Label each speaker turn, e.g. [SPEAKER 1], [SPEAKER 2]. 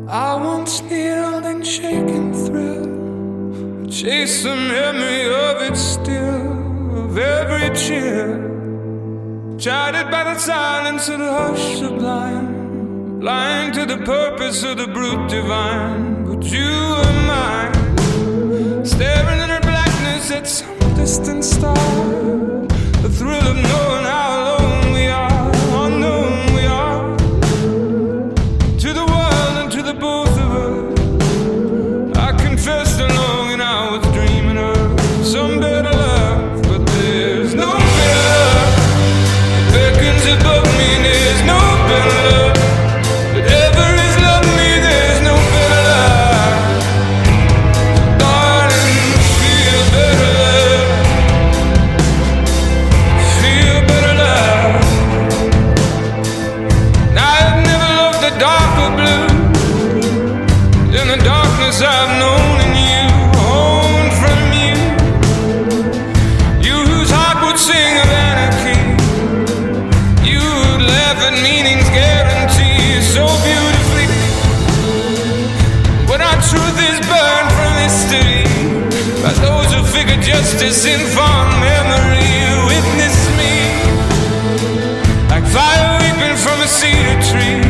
[SPEAKER 1] I once kneeled in shaken thrill, chase the memory of it still, of every cheer, chided by the silence of the hush sublime, blind to the purpose of the brute divine. But you are mine, staring in her blackness at some distant star, the thrill of knowing how alone we are, unknown we are, to the world and to the both of us. I confess the longing I was dreaming of, some better love, but there's no better love. It beckons above me, there's no better love. But ever has loved me, there's no better love. Darling, feel better love. Feel better love. I've never loved a darker blue than the darkness I've known in you, owned from you. You whose heart would sing of anarchy, you who'd laugh at meaning's guarantee so beautifully. But our truth is burned from history by those who figure justice in fond memory. Witness me, like fire leaping from a cedar tree.